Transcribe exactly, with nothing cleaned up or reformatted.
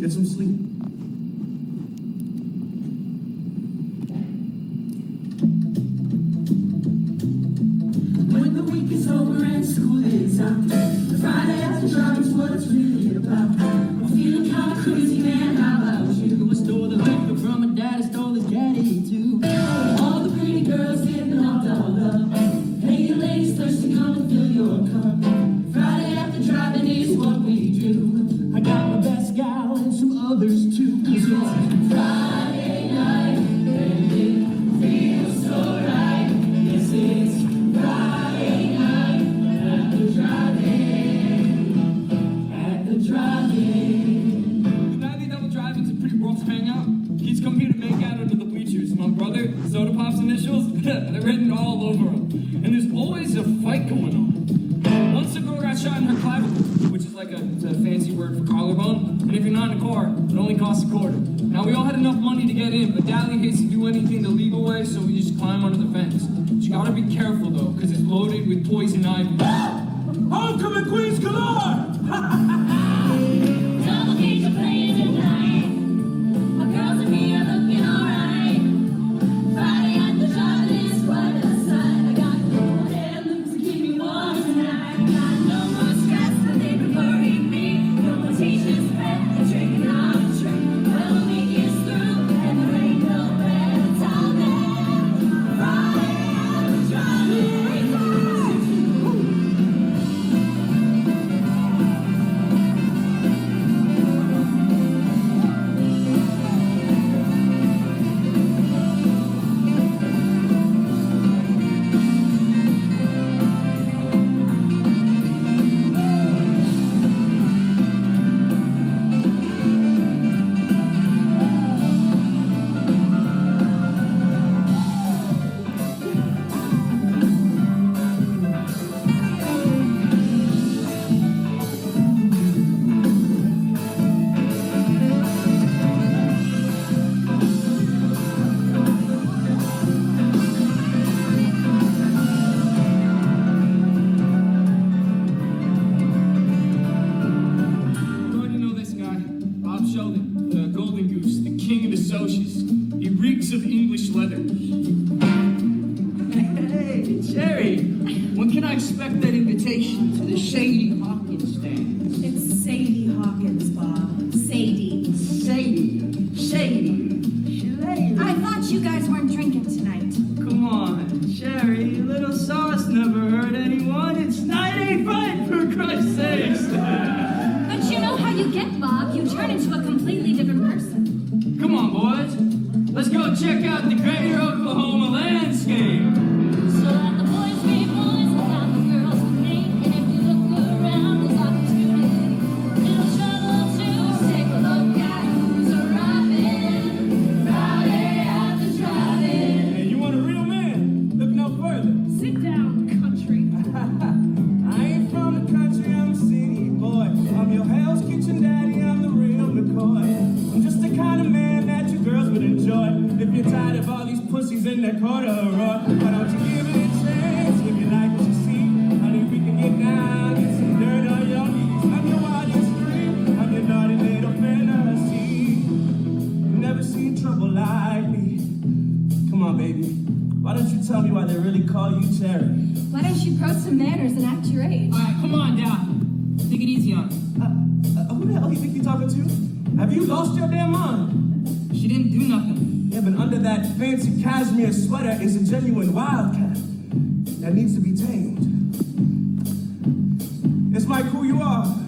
Get some sleep. When the week is over and school is out, the Friday after drive is what it's really about. I'm feeling kinda crazy, man, how about you? I stole the liquor from my dad, I stole his daddy too. All the pretty girls getting all dolled up. Hey, you ladies thirsty, come and fill your cup. Friday after driving is what we do. I got my best gal and some others too. 'Cause it's Friday night, and it feels so right. Yes, it's Friday night at the drive-in, at the drive-in. Nightly Double Drive-In's a pretty rough hangout. Kids come here to make out under the bleachers. My brother, Soda Pop's initials, they're written all over them. And there's always a fight going on. Once a girl got shot in her clavicle, which is like a, it's a fancy word for collarbone. And if you're not in a car, it only costs a quarter. Now, we all had enough money to get in, but Dally hates to do anything the legal way, so we just climb under the fence. But you gotta be careful, though, because it's loaded with poison ivy. Homecoming Queens galore! Double gates are playing tonight. My girls and me are looking alright. Friday at the drive-in is quite a sight. I got no damn lips to keep me warm tonight. Got no more stress than they can worry me. No more teachers fed and drinking on a tree. Well, the week is through and there ain't no better time than Friday at the drive-in. You already know this guy, Bob Sheldon, the Golden Goose, the king of the socias. He reeks of English leather. Hey, Jerry, when can I expect that invitation to the Shady Hawkins stand? It's Sadie Hawkins, Bob. Sadie. Sadie, Shady, Shady. I thought you guys weren't drinking tonight. Come on, Jerry, little sauce never hurt anyone. It's night ain't right, for Christ's sakes. But you know how you get, Bob. You turn into a completely different person. Come on, boys. Let's go check out the greater Oklahoma landscape. So let the boys be boys, without the girls with me. And if you look around, there's opportunity. Little trouble too. Take a look at who's arriving. Friday at the drive-in. Hey, you want a real man? Look no further. Sit down, country. I ain't from the country, I'm a city boy. I'm your Hell's Kitchen daddy, I'm the real McCoy. I'm just the kind of man that you girls would enjoy. If you're tired of all these pussies in that corduroy, why don't you give it a chance? If you like what you see, honey, we can get down, get some dirt on your knees. I'm your wildest dream, I'm your naughty little fantasy. You never seen trouble like me. Come on, baby. Why don't you tell me why they really call you Cherry? Why don't you grow some manners and act your age? All right, come on, Doc. Take it easy on her. Uh, uh, who the hell you think you're talking to? Have you lost your damn mind? She didn't do nothing. Yeah, but under that fancy cashmere sweater is a genuine wildcat that needs to be tamed. It's like who you are.